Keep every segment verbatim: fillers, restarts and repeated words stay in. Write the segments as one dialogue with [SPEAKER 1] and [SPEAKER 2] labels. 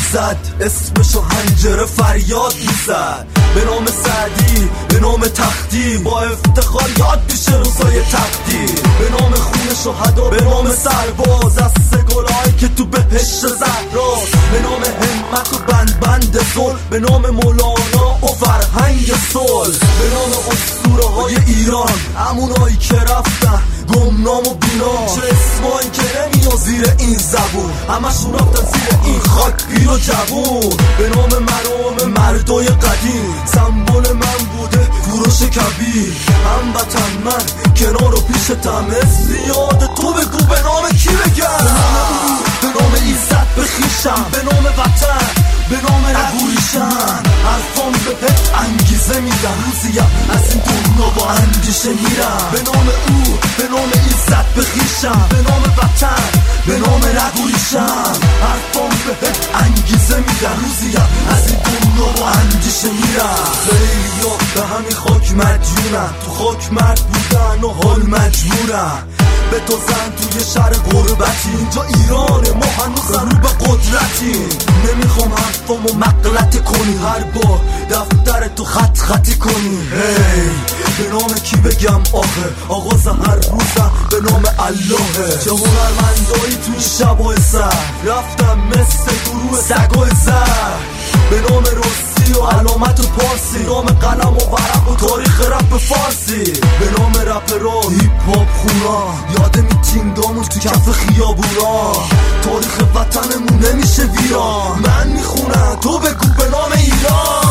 [SPEAKER 1] میزد، اسمشو هنجره فریاد میزد. به نام سعدی، به نام تختی، با افتخار یاد میشه روزای تقدیر. به نام خون شهدا، به نام سرباز از سگلایی که تو بهشت زهراست. به نام همت و بند بند زل، به نام مولانا و فرهنگ صلح. به نام اسطوره های ایران، همونایی که رفتن گمنام و بینا. چه اسمایی که نمیاد زیر این زبون، همشون رفتن زیر این خاک پیر و جوون. به نام مرام مردای قدیم، سمبل من بوده کوروش کبیر. هموطن من کنار و پیشتم، زیاد تو بگو به نام کی بگم. به نام عزت بخیشم، به نام وطن، به نام نگوریشم. حرفان بهت انگیزه میدم، روزیم از این دنیا با اندیشه میرم. به نام او، به نام عزت بخیشم، به نام وطن، به نام نگوریشم. حرفان بهت انگیزه میدم، روزیم از این دنیا با اندیشه میرم. خیلیا به همین خاک مدیونن، تو خاک مرد بودن و حال مجبورن. به تو زن توی شهر غربتی، اینجا ایرانه ما هنوز رو به قدرتی. نمیخوام حرفامو مقلت کنی، هر بار دفتر تو خط خطی کنی. هی به نام کی بگم آخه، آغاز هر روزم به نام اللهه. چه هنرمندایی توی شبای سر، رفتم مثل گروه سگای زر. به نام روسی و علامت و پارسی، نام قلم و ورق و تاریخ رپ فارسی. به نام رپرها، هیپ هاپ خونا، یاد میتینگامون تو کف خیابونا. تاریخ وطنمون نمیشه ویران، من میخونم تو بگو به نام ایران.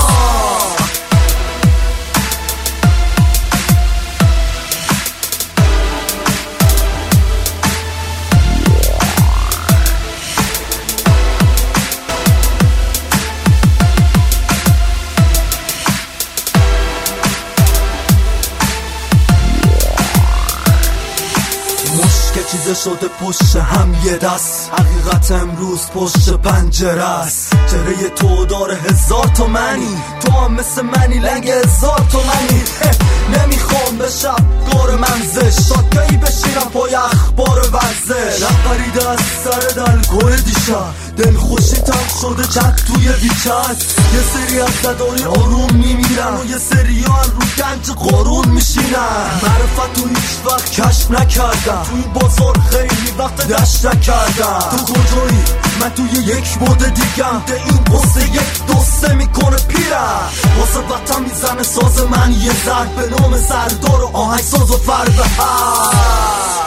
[SPEAKER 1] که چیزه شده پشت هم یه دست، حقیقت امروز پشت پنجره است. چهره تو داره هزار تومنی، تو هم مثل منی لنگ هزار تومنی. نمیخوام به شبگار منزش، شادگاهی بشیرم پای اخبار ورزش. نپریده از سر دلگوه دیشب، دل خوشیتم شده چند توی ویچت. یه سری از زداری آروم میمیرن و یه سری ها رو گنج قارون میشینن. معرفت تو هیچ وقت کشف نکردم، توی بازار خیلی وقت دشت نکردم. تو کجایی؟ من توی یک مود دیگم، ده این قصه یک دوسته میکنه پیرم. واسه وطن میزنه ساز من یه ضرب، به نام سردار و آهنگ ساز و فربه.